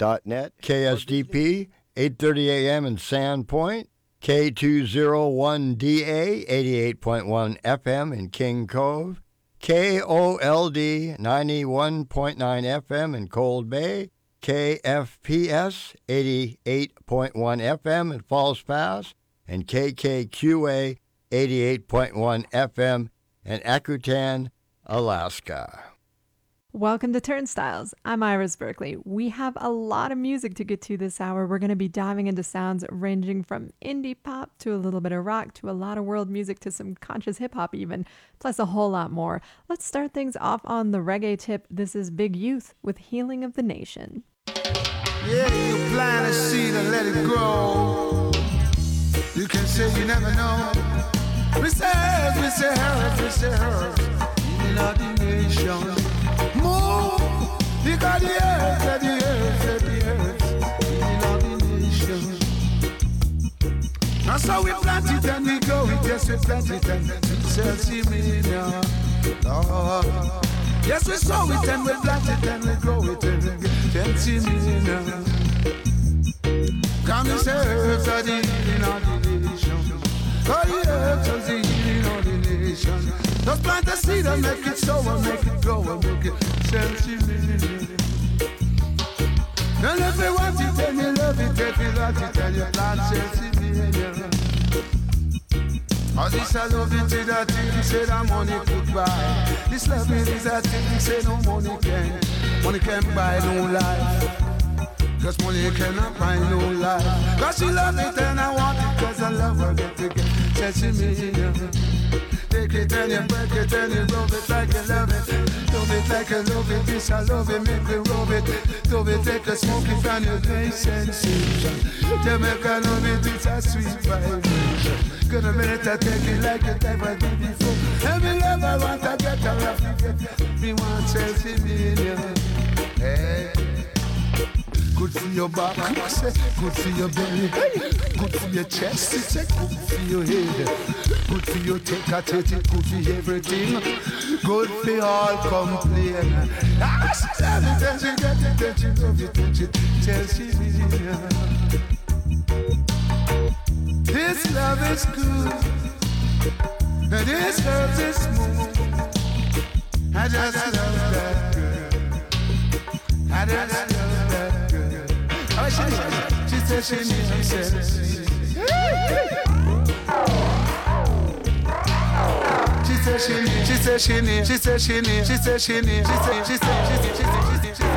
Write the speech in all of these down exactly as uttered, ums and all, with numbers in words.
dot net, K S D P, eight thirty a.m. in Sandpoint, K two oh one D A, eighty-eight point one F M in King Cove, K O L D, ninety-one point nine F M in Cold Bay, K F P S, eighty-eight point one F M in Falls Pass, and K K Q A, eighty-eight point one F M in Akutan, Alaska. Welcome to Turnstiles. I'm Iris Berkeley. We have a lot of music to get to this hour. We're going to be diving into sounds ranging from indie pop to a little bit of rock to a lot of world music to some conscious hip hop even, plus a whole lot more. Let's start things off on the reggae tip. This is Big Youth with Healing of the Nation. Yeah, you plant a seed and let it grow. You can say you never know. We say, we say, we say, healing of the nation. Move, because the earth, the earth, the earth, healing of the nation. That's how we plant it and we go it, yes we plant it and we shall see me now, Lord. Yes we sow it and we plant it and we grow it and we shall see me now. Come and say earth of the healing of the nation. Oh the earth of the healing of the nation. Just plant a seed and make it sow and make it grow and make it self-healing. And if you want it and you love it, if you want it and you plant self-healing. Oh, this I love it is a thing, say that money could buy. This love it is a thing, say no money can. Money can buy no life. Cause money cannot buy no life. Cause she love it and I want it, cause I love her, get it, get it, self-healing. Take it and you break it and you rub it like you love it. Love it like you love it, this I love it, make me rub it. Love it, take a smoke it and you taste sensation. Jamaica love it, it's a sweet vibration. Gonna minute I take it like you never did before. Every love I want to get her off to get. Me want self-healing. Hey. Good for your back, say, good for your belly, good for your chest, it's good for your head, good for your take a take it, good for everything, good for all complain. Ah, she love it and she get it and she love it and she tells she this love is good, and this love is smooth. I just love that girl, I just love that girl. Oh, she, she said she needs me sense. She said she needs, she said she needs, she said she needs, she said she needs, she said she said she said she said she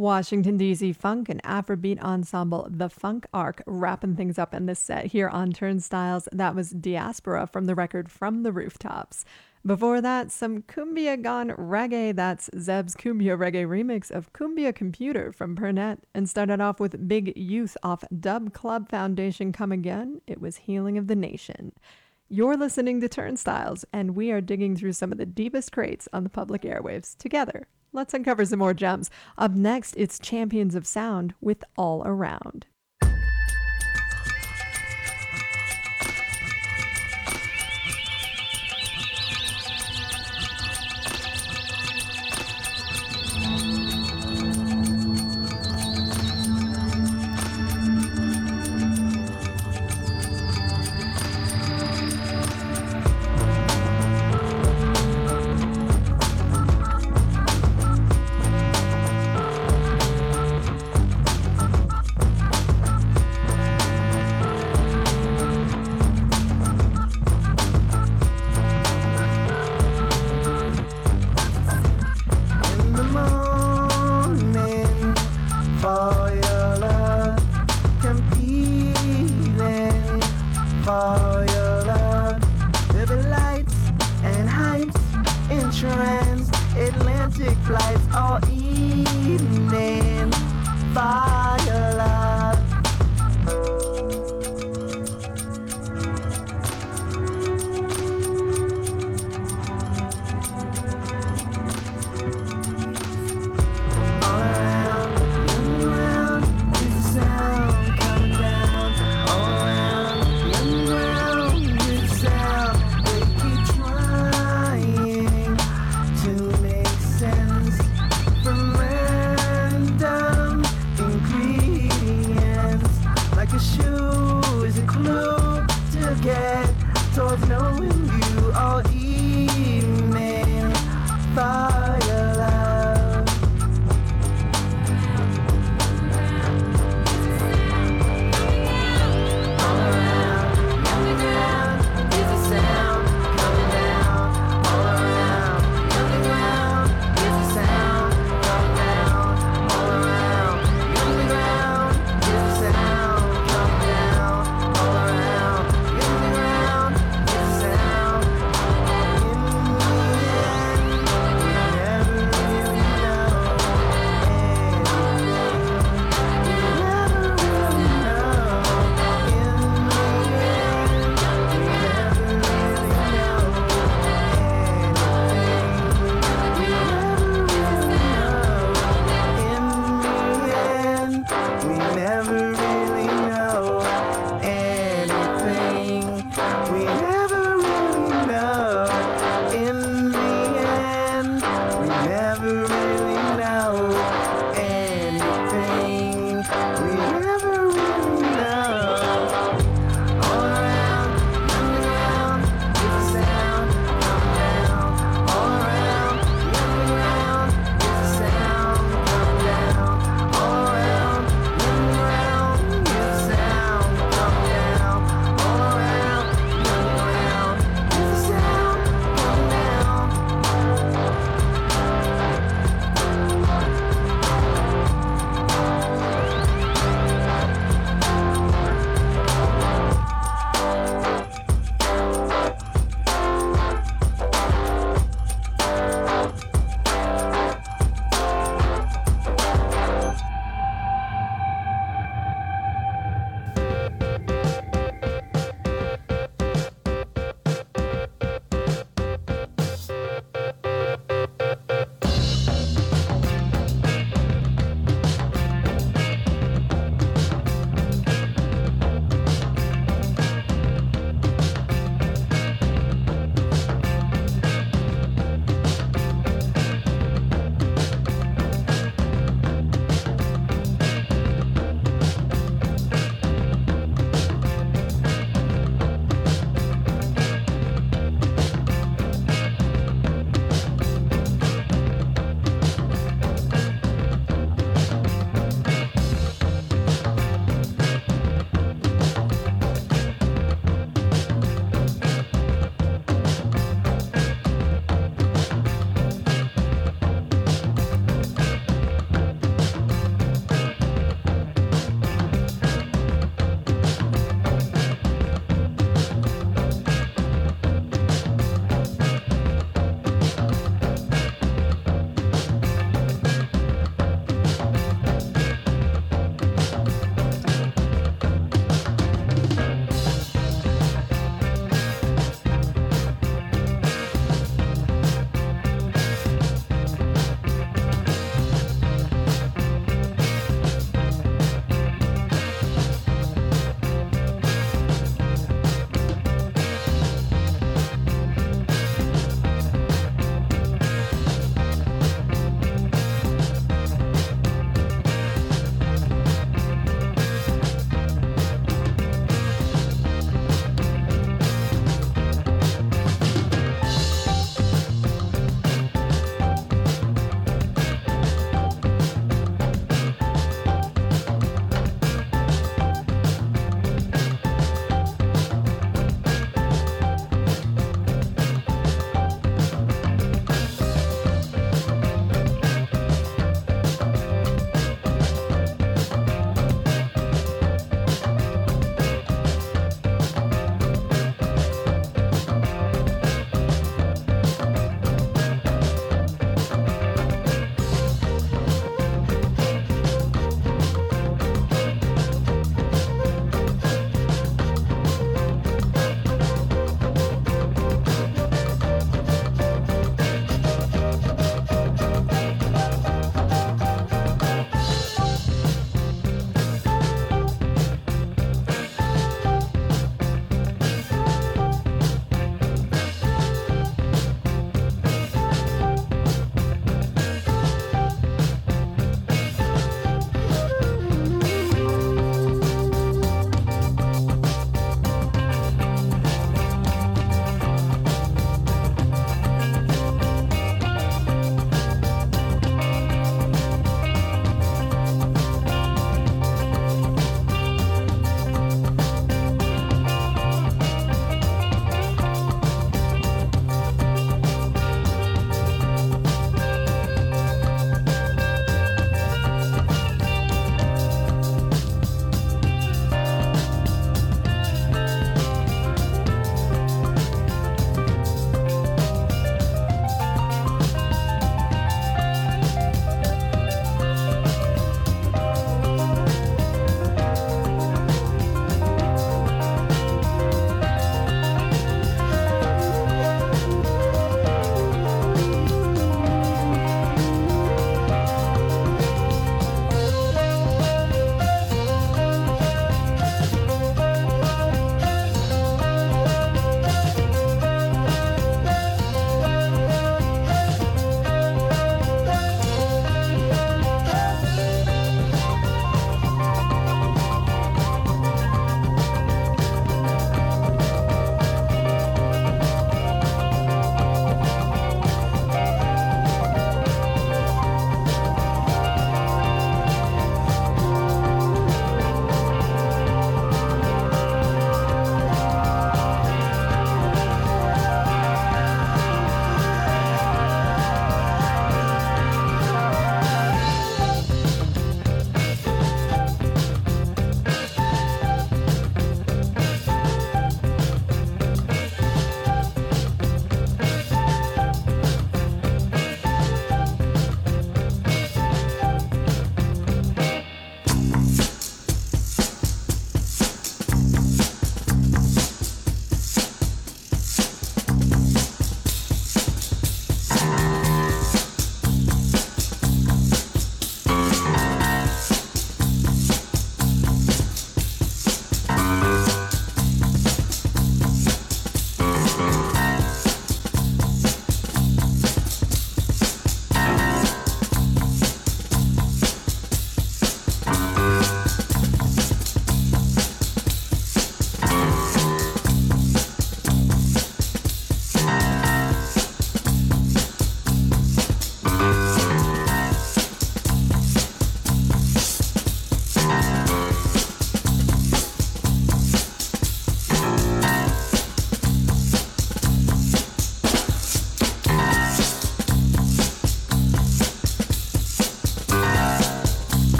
Washington, D C funk and Afrobeat ensemble The Funk Arc wrapping things up in this set here on Turnstiles. That was Diaspora from the record From the Rooftops. Before that, some Cumbia Gone Reggae. That's Zeb's Cumbia Reggae remix of Cumbia Computer from Pernette. And started off with Big Youth off Dub Club Foundation Come Again. It was Healing of the Nation. You're listening to Turnstiles, and we are digging through some of the deepest crates on the public airwaves together. Let's uncover some more gems. Up next, it's Champions of Sound with All Around.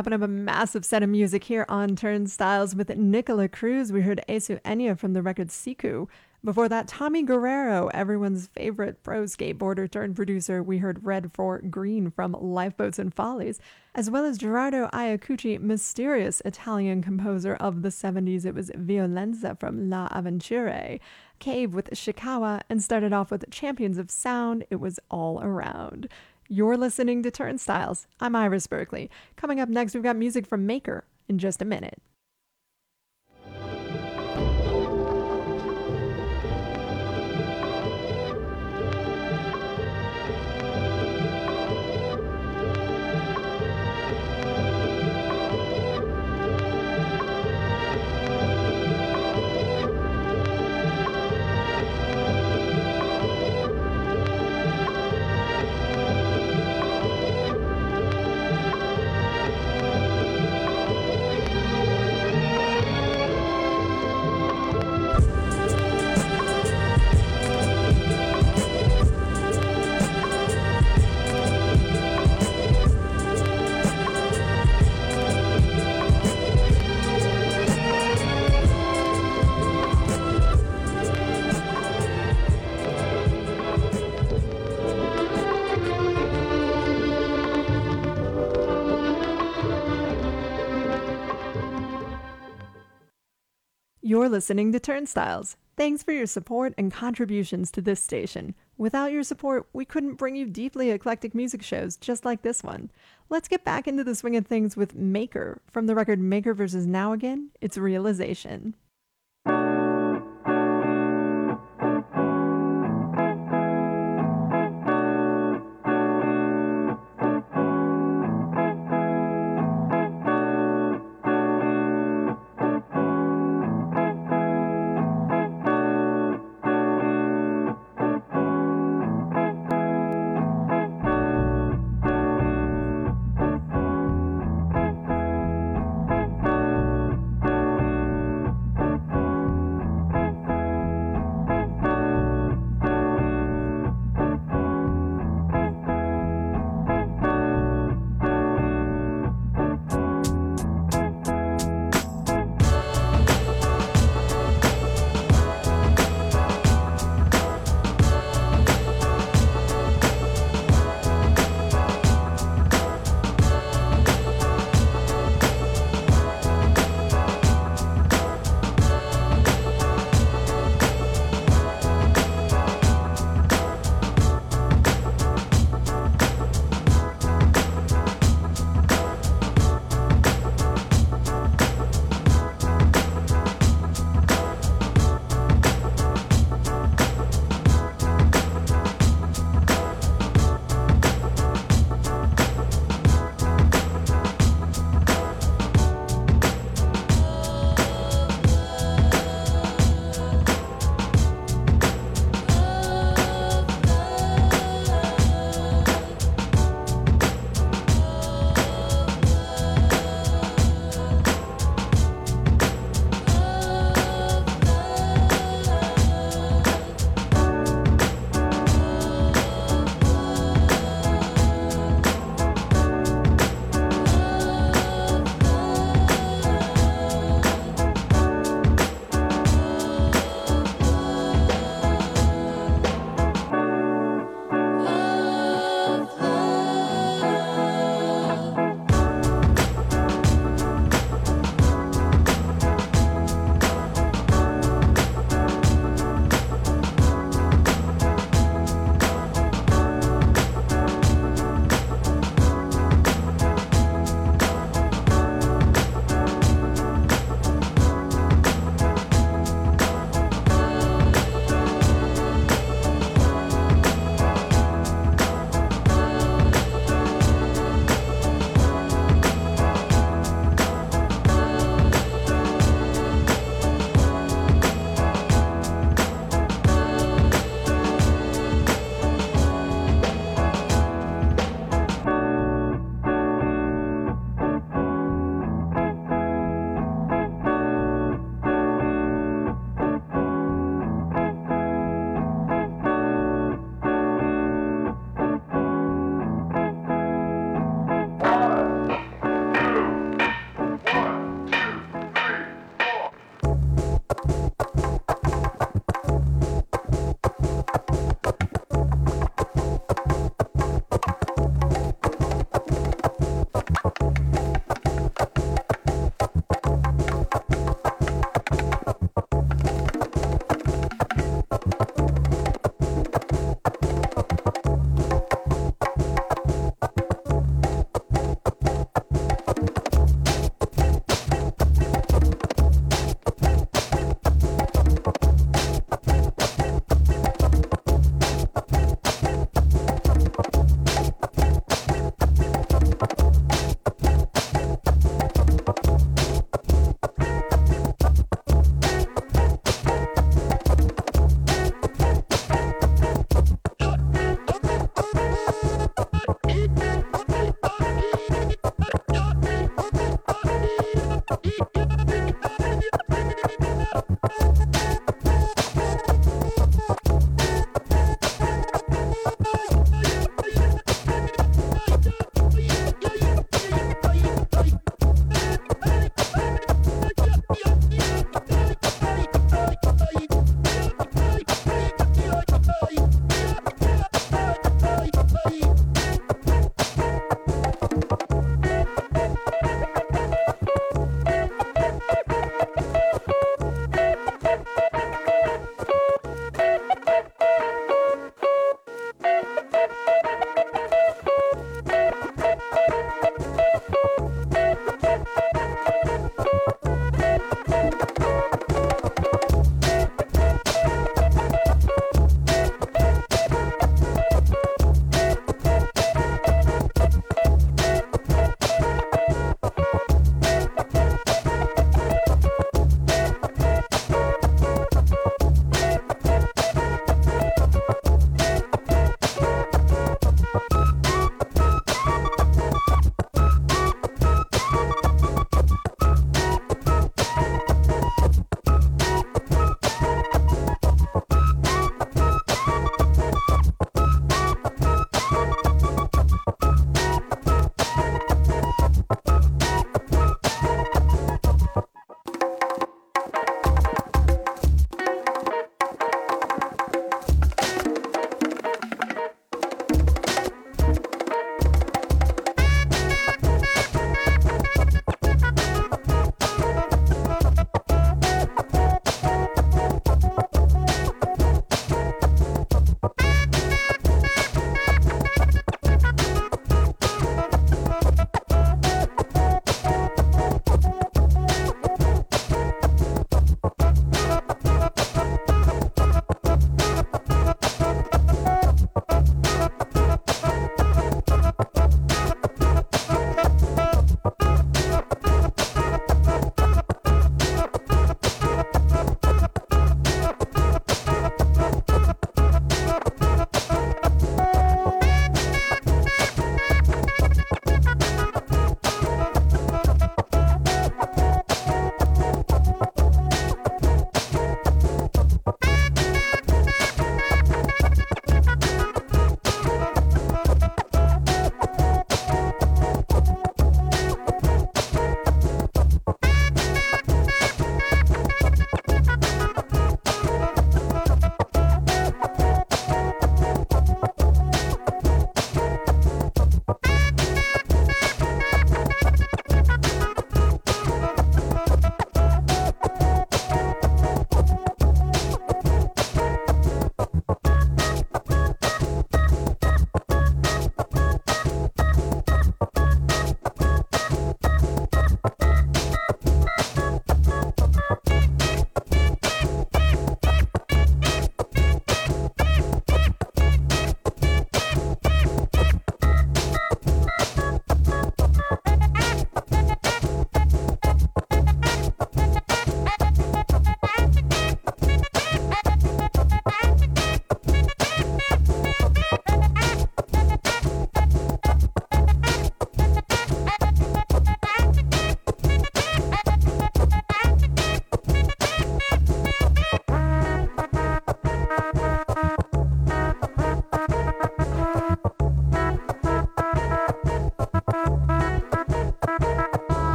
wrapping up a massive set of music here on Turnstiles with Nicola Cruz. We heard Esu Enya from the record Siku. Before that, Tommy Guerrero, everyone's favorite pro skateboarder turned producer. We heard Red for Green from Lifeboats and Follies, as well as Gerardo Iacucci, mysterious Italian composer of the seventies. It was Violenza from La Avventure. Cave with Shikawa, and started off with Champions of Sound. It was All Around. You're listening to Turnstiles. I'm Iris Berkeley. Coming up next, we've got music from Maker in just a minute. You're listening to Turnstiles. Thanks for your support and contributions to this station. Without your support, we couldn't bring you deeply eclectic music shows just like this one. Let's get back into the swing of things with Maker. From the record Maker versus Now Again, it's Realization.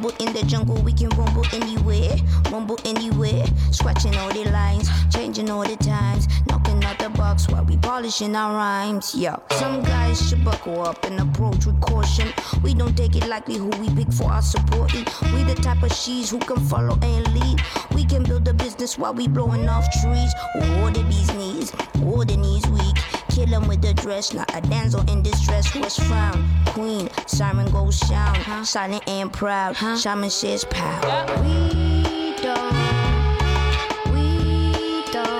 Rumble in the jungle, we can rumble anywhere. Rumble anywhere. Scratching all the lines, changing all the times. Knocking out the box while we polishing our rhymes. Yeah, some guys should buckle up and approach with caution. We don't take it likely who we pick for our supporting. We the type of she's who can follow and lead. We can build a business while we blowing off trees. Or the bee's knees, or the knees weak. Kill him with the dress, not a damsel in distress. What's frown? Queen, siren goes sound. Huh? Silent and proud, huh? Shaman says pow. Yeah. We don't, we don't,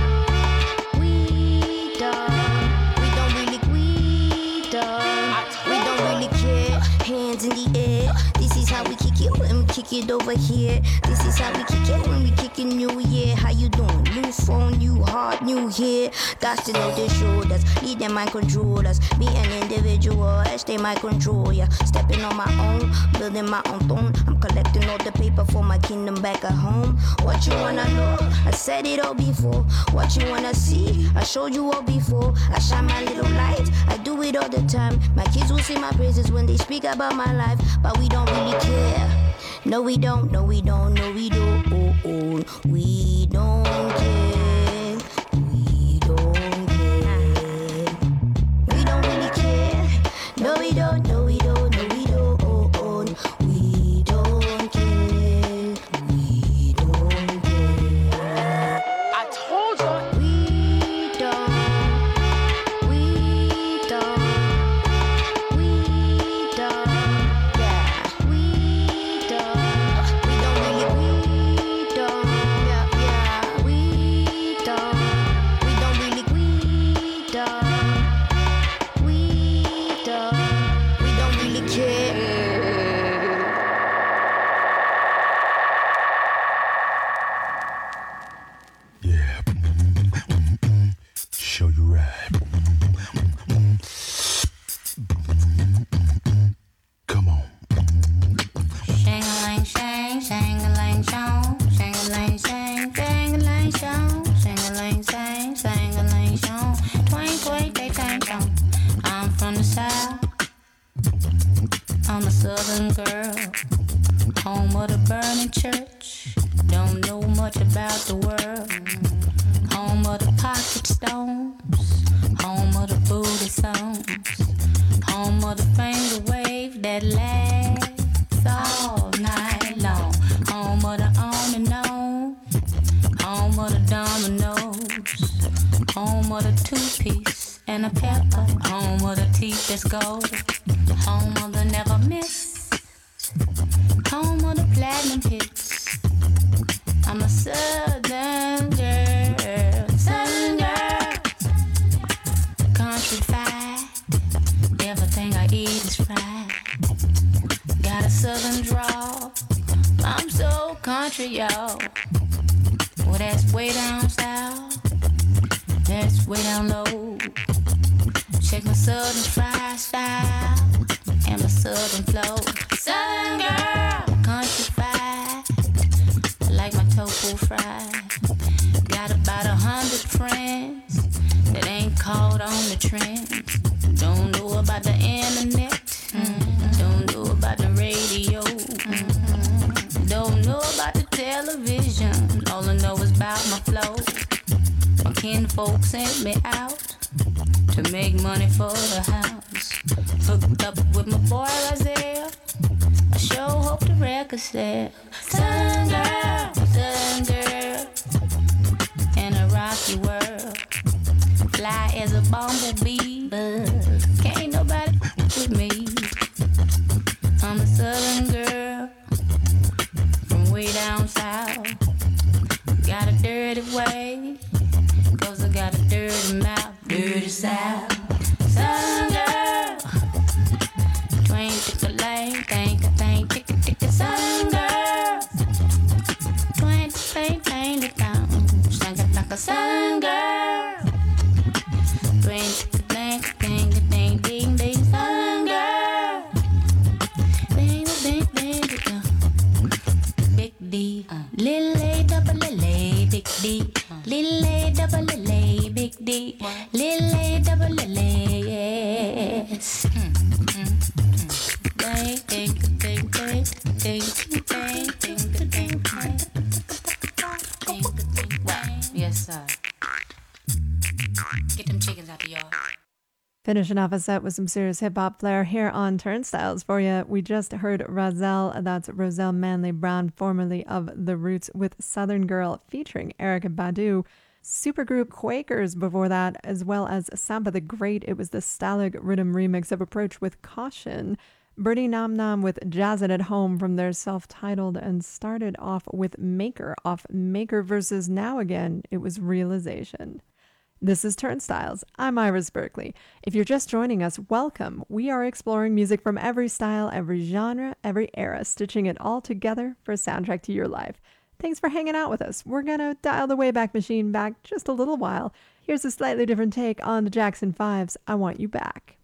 we don't, we don't really, we don't, we don't really care. Hands in the air, this is how we kick it when we kick it over here. This is how we kick it when we kick it new year. How you doing? New phone, new heart, new hair. Got to know the shoulders, lead them mind control us. Be an individual, as they might control ya. Stepping on my own, building my own throne. I'm collecting all the paper for my kingdom back at home. What you wanna know? I said it all before. What you wanna see? I showed you all before. I shine my little light, I do it all the time. My kids will sing my praises when they speak about my life, but we don't really care. No we don't, no we don't, no we don't, oh, oh. We don't care, we don't care. We don't really care, no we don't, no we don't, no we don't, oh, oh. We don't care, we don't care. I told you. We don't, we don't, we don't, yeah, we don't. We don't really, we don't, yeah, yeah, we don't. We don't really, we don't, we don't. We don't really care. Yeah. Show you right. Come on. Shang-a-lang, shang, shang-a-lang, shong, shang-a-lang, shang, shang-a-lang, shong, shang-a-lang, shang, shang-a-lang, shong, twang, twang, day, tang, shong. I'm from the south, I'm a southern girl, home of the burning church, don't know much about the world, home of the pocket stones, home of the booty songs, home of the finger wave that lasts all night long, home of the on and on, home of the dominoes, home of the two-piece and a pepper, home of the teeth that's gold, home of the never miss, home of the platinum hits. I'm a southern girl, southern girl, country fried, everything I eat is fried. Got a southern drawl, I'm so country, y'all. Well, that's way down south, that's way down low. Check my southern fried style and my southern flow. Southern girl, country fried, like my tofu fried. Got about a hundred friends that ain't caught on the trends. Don't know about the internet, mm-hmm. Don't know about the radio, mm-hmm. Don't know about the television. All I know is about my flow. My kinfolk sent me out to make money for the house. Hooked up with my boy Razelle, I sure hope the record sell. Southern girl, southern girl, in a rocky world. Fly as a bumblebee, but can't nobody with me. I'm a southern girl from way down south. Got a dirty way, cause I got a dirty mouth. Dirty south, southern girl. Twang, tick-a-lang, think-a-think, tick-a-tick-a, southern girl. Twang, tick-a-lang, tick-a-lang, shang-a-like-a, southern girl. Twang, tick-a-lang, think-a-think, ding-ding, southern girl. Ding-a-ding-ding-ding, big D, little A, double L A, big D. Little A, double L A, big D. Little A, double L A, yes. Mm, mm, mm. Think, think, think, think, think. Finishing off a set with some serious hip-hop flair here on Turnstiles for you. We just heard Roselle, that's Roselle Manley Brown, formerly of The Roots, with Southern Girl featuring Erykah Badu. Supergroup Quakers before that, as well as Samba the Great. It was the Stalag Rhythm remix of Approach with Caution. Birdie Nom Nom with Jazz It at Home from their self-titled, and started off with Maker off Maker versus Now Again. It was Realization. This is Turnstiles. I'm Iris Berkeley. If you're just joining us, welcome. We are exploring music from every style, every genre, every era, stitching it all together for a soundtrack to your life. Thanks for hanging out with us. We're going to dial the Wayback Machine back just a little while. Here's a slightly different take on the Jackson Five's I Want You Back.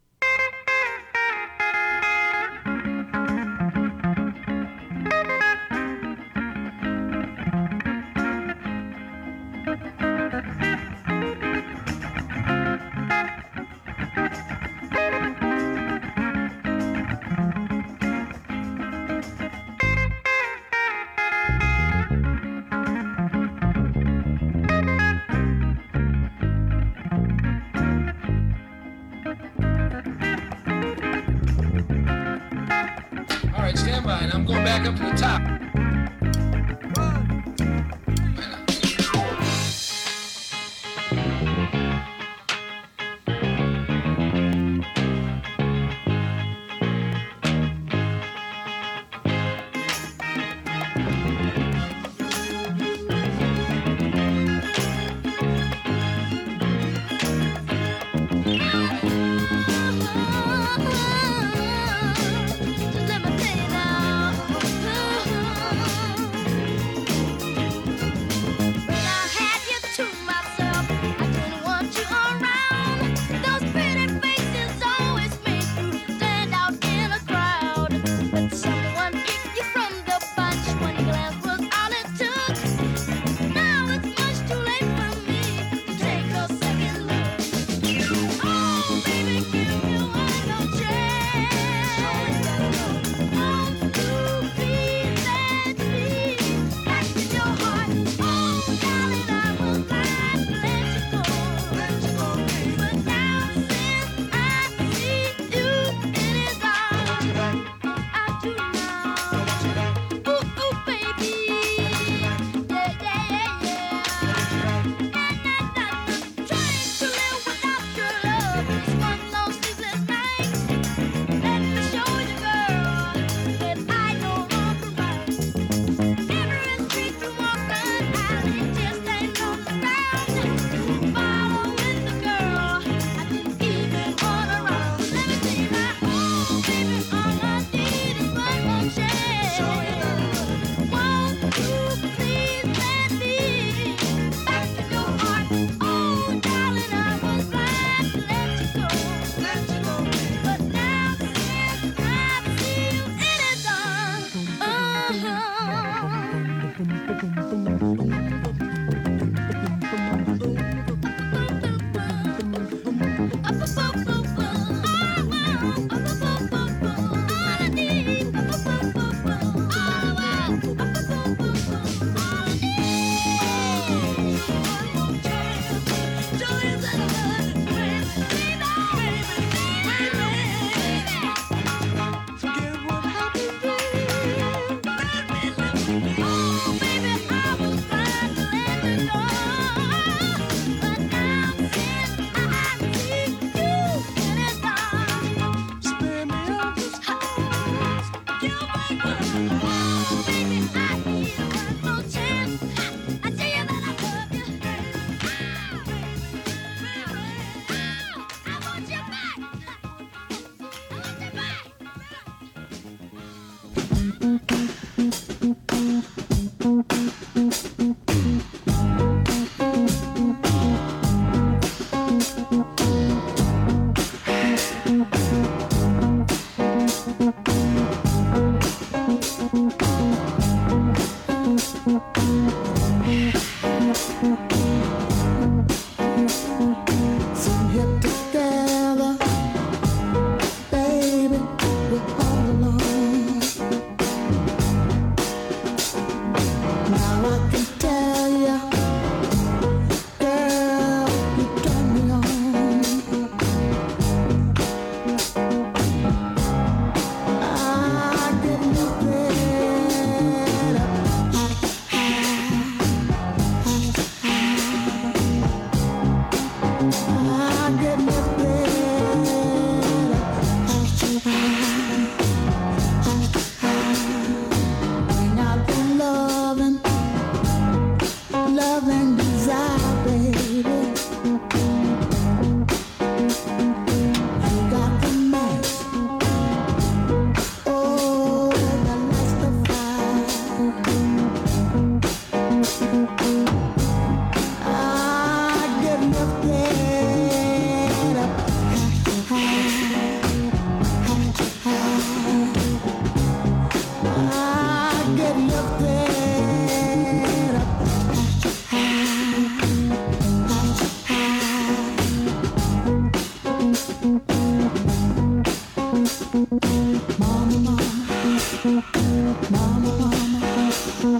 Stand by, and I'm going back up to the top.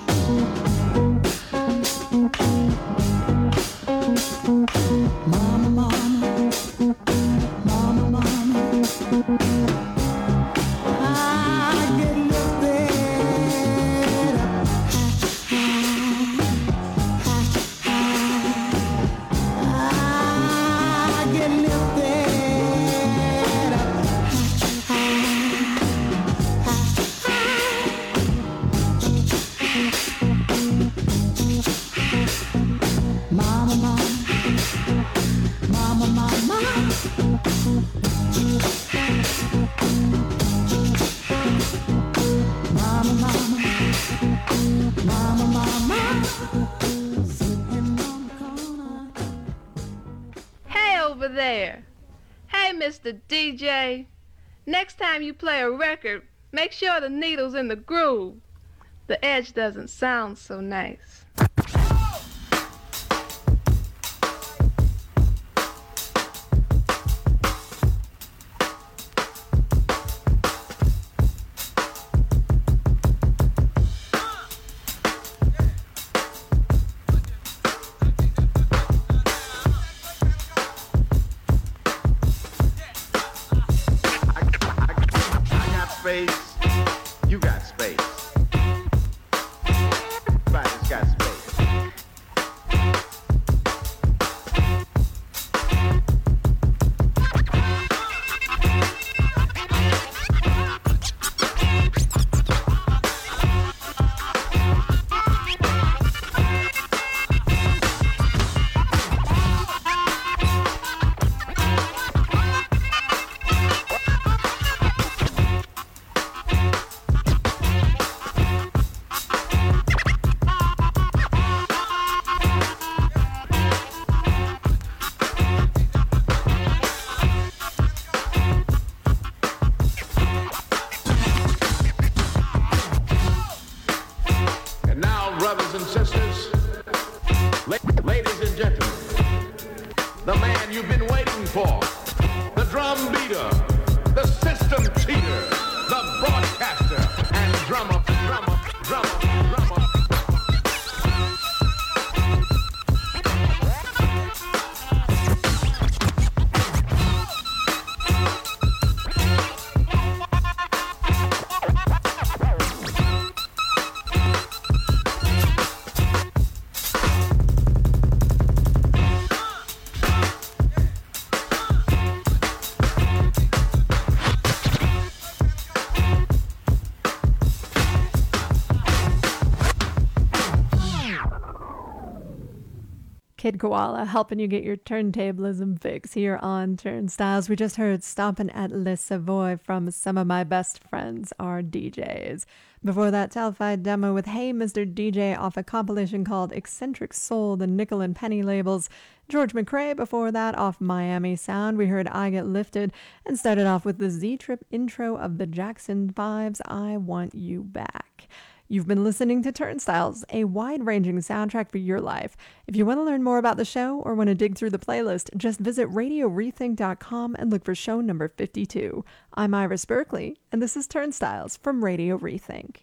Mister D J, next time you play a record, make sure the needle's in the groove. The edge doesn't sound so nice. You got space. Everybody's got space. Kid Koala helping you get your turntablism fix here on Turnstiles. We just heard Stompin' at Le Savoy from Some of My Best Friends Are D Js. Before that, Telefied demo with Hey Mister D J off a compilation called Eccentric Soul, the Nickel and Penny labels. George McRae before that off Miami Sound. We heard I Get Lifted and started off with the Z-Trip intro of the Jackson Five's I Want You Back. You've been listening to Turnstiles, a wide-ranging soundtrack for your life. If you want to learn more about the show or want to dig through the playlist, just visit radio rethink dot com and look for show number fifty-two. I'm Iris Berkeley, and this is Turnstiles from Radio Rethink.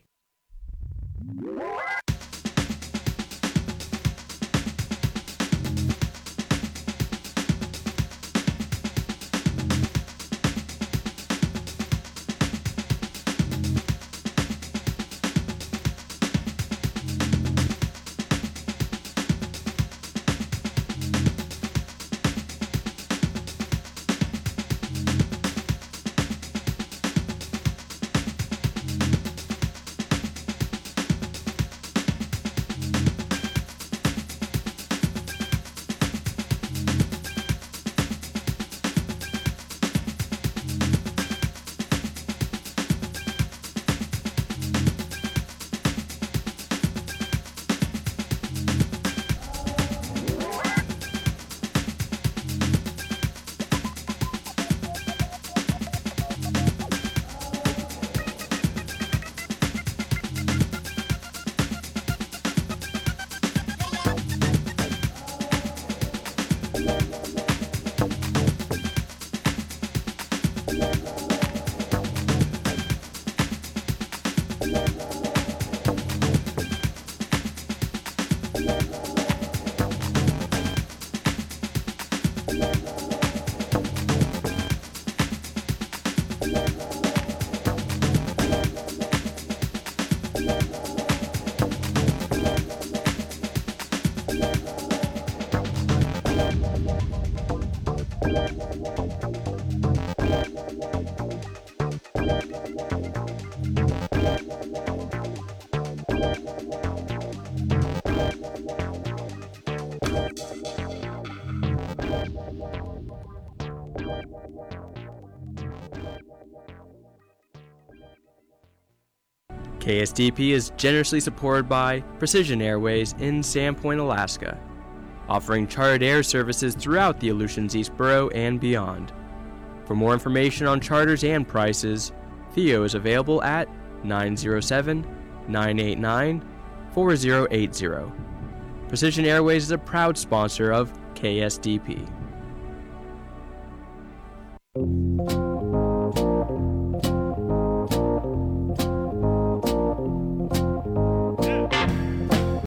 K S D P is generously supported by Precision Airways in Sandpoint, Alaska, offering chartered air services throughout the Aleutians East Borough and beyond. For more information on charters and prices, Theo is available at nine oh seven, nine eight nine, four oh eight oh. Precision Airways is a proud sponsor of K S D P.